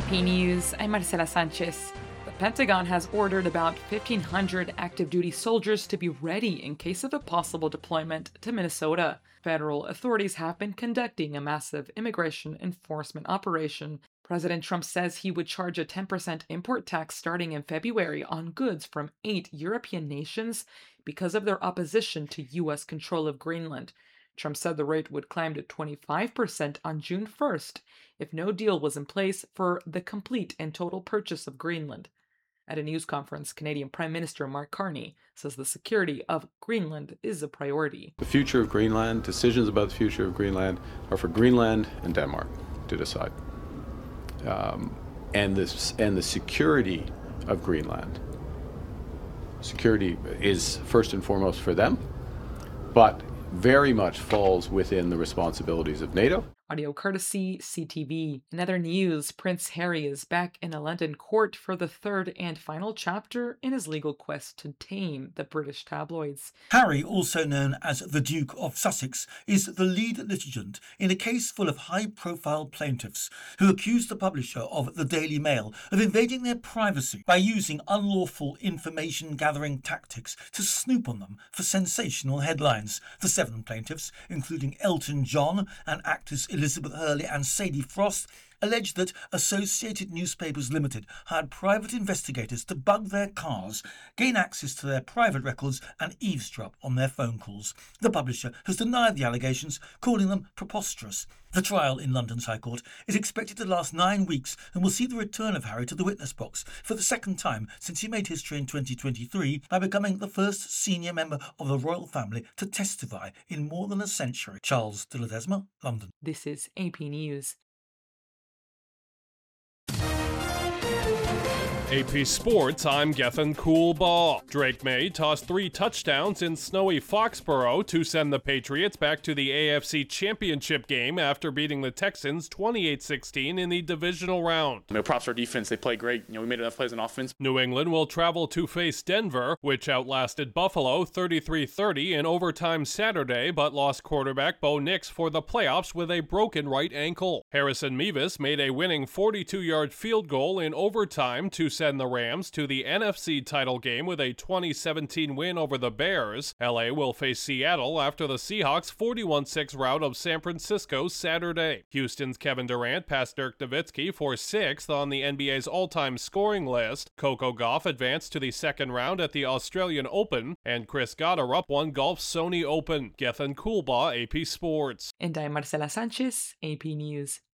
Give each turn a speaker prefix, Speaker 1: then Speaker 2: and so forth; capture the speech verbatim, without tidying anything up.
Speaker 1: A P News, I'm Marcela Sanchez. The Pentagon has ordered about fifteen hundred active-duty soldiers to be ready in case of a possible deployment to Minnesota. Federal authorities have been conducting a massive immigration enforcement operation. President Trump says he would charge a ten percent import tax starting in February on goods from eight European nations because of their opposition to U S control of Greenland. Trump said the rate would climb to twenty-five percent on June first if no deal was in place for the complete and total purchase of Greenland. At a news conference, Canadian Prime Minister Mark Carney says the security of Greenland is a priority.
Speaker 2: The future of Greenland, decisions about the future of Greenland, are for Greenland and Denmark to decide. Um, and, this, and the security of Greenland, security is first and foremost for them, but very much falls within the responsibilities of NATO.
Speaker 1: Audio courtesy C T V. In other news, Prince Harry is back in a London court for the third and final chapter in his legal quest to tame the British tabloids.
Speaker 3: Harry, also known as the Duke of Sussex, is the lead litigant in a case full of high-profile plaintiffs who accuse the publisher of the Daily Mail of invading their privacy by using unlawful information-gathering tactics to snoop on them for sensational headlines. The seven plaintiffs, including Elton John and actors Elizabeth Hurley and Sadie Frost, alleged that Associated Newspapers Limited hired private investigators to bug their cars, gain access to their private records and eavesdrop on their phone calls. The publisher has denied the allegations, calling them preposterous. The trial in London's High Court is expected to last nine weeks and will see the return of Harry to the witness box for the second time since he made history in twenty twenty-three by becoming the first senior member of the royal family to testify in more than a century. Charles de Ledesma, London.
Speaker 1: This is A P News.
Speaker 4: A P Sports, I'm Gethin Coolbaugh. Drake May tossed three touchdowns in snowy Foxborough to send the Patriots back to the A F C Championship game after beating the Texans twenty-eight sixteen in the divisional round.
Speaker 5: You know, props to our defense. They play great. You know, we made enough plays on offense.
Speaker 4: New England will travel to face Denver, which outlasted Buffalo thirty-three thirty in overtime Saturday, but lost quarterback Bo Nix for the playoffs with a broken right ankle. Harrison Mevis made a winning forty-two-yard field goal in overtime to send the Rams to the N F C title game with a twenty seventeen win over the Bears. L A will face Seattle after the Seahawks' forty-one six rout of San Francisco Saturday. Houston's Kevin Durant passed Dirk Nowitzki for sixth on the N B A's all-time scoring list. Coco Gauff advanced to the second round at the Australian Open, and Chris Gotterup won golf's Sony Open. Gethin Coolbaugh, A P Sports.
Speaker 1: And I'm Marcela Sanchez, A P News.